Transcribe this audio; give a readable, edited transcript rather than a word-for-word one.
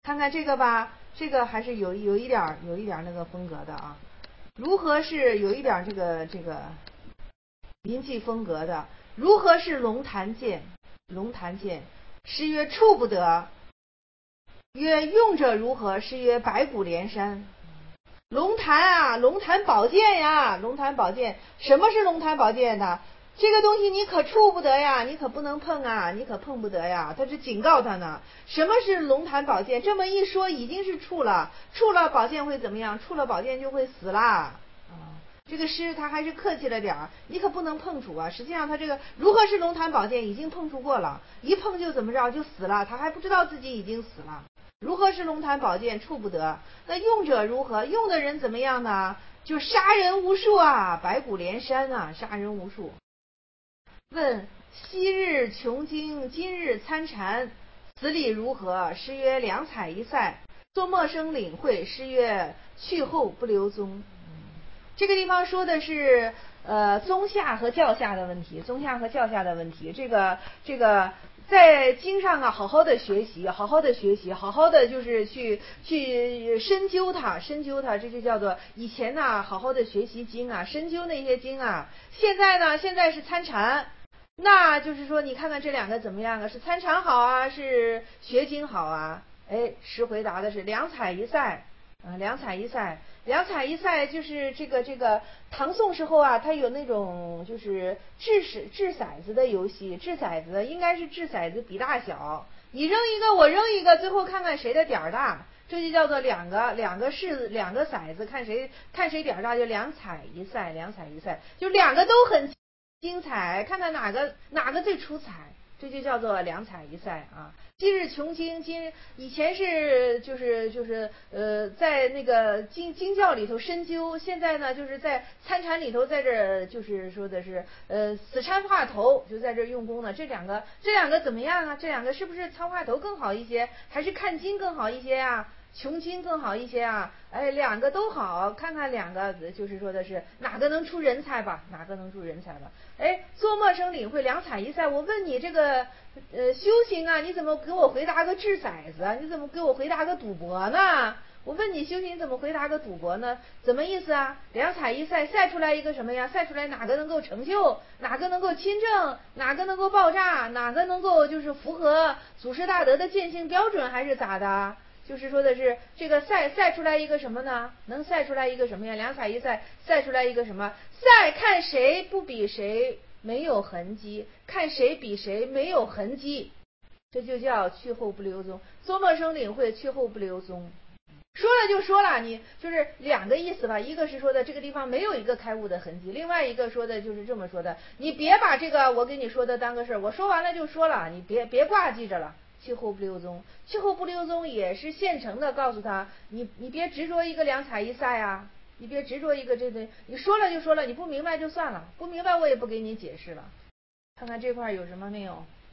看看这个吧，这个还是有一点那个风格的啊。如何是有一点这个临济风格的？如何是龙潭剑？龙潭剑，诗曰触不得。曰用者如何？诗曰白骨连山。龙潭啊，龙潭宝剑呀，龙潭宝剑。什么是龙潭宝剑呢？这个东西你可触不得呀，你可不能碰啊，你可碰不得呀。他是警告他呢。什么是龙潭宝剑？这么一说，已经是触了，触了宝剑会怎么样？触了宝剑就会死啦。这个诗他还是客气了点儿，你可不能碰触啊。实际上他这个如何是龙潭宝剑已经碰触过了，一碰就怎么着就死了，他还不知道自己已经死了。如何是龙潭宝剑触不得？那用者如何？用的人怎么样呢？就杀人无数啊，白骨连山啊，杀人无数。问昔日穷经，今日参禅，此理如何？诗曰两采一赛。作陌生领会，诗曰去后不留踪。这个地方说的是宗下和教下的问题，宗下和教下的问题。这个在经上啊，好好的学习，好好的学习，好好的就是去深究它，这就叫做以前呢好好的学习经啊，深究那些经啊。现在是参禅，那就是说你看看这两个怎么样啊？是参禅好啊，是学经好啊？诗回答的是两采一赛。两采一赛，两采一赛就是这个唐宋时候啊，它有那种就是掷骰子的游戏，掷骰子应该是掷骰子比大小，你扔一个我扔一个，最后看看谁的点儿大，这就叫做两个骰子，看谁点儿大，就两采一赛，两采一赛，就两个都很精彩，看看哪个最出彩，这就叫做两采一赛啊。今日穷经，以前是在那个经教里头深究，现在呢就是在参禅里头，在这就是说的是死参话头，就在这用功呢。这两个怎么样啊？这两个是不是参话头更好一些，还是看经更好一些啊？穷经更好一些啊？两个都好，看看两个就是说的是哪个能出人才吧，哪个能出人才吧。做陌生领会，两采一赛。我问你这个修行啊，你怎么给我回答个掷骰子啊？你怎么给我回答个赌博呢？我问你修行怎么回答个赌博呢？怎么意思啊？两采一赛，赛出来一个什么呀？赛出来哪个能够成就，哪个能够亲证，哪个能够爆炸，哪个能够就是符合祖师大德的践行标准，还是咋的？就是说的是这个赛出来一个什么呢？能赛出来一个什么呀？两采一赛，赛出来一个什么？赛看谁不比谁没有痕迹，看谁比谁没有痕迹，这就叫去后不留踪。做陌生领会，去后不留踪。说了就说了，你就是两个意思吧，一个是说的这个地方没有一个开悟的痕迹，另外一个说的就是这么说的，你别把这个我给你说的当个事儿，我说完了就说了，你别挂记着了。去后不留踪，去后不留踪也是现成的，告诉他你别执着一个两采一赛啊，你别执着一个这个，你说了就说了，你不明白就算了，不明白我也不给你解释了。看看这块有什么没有？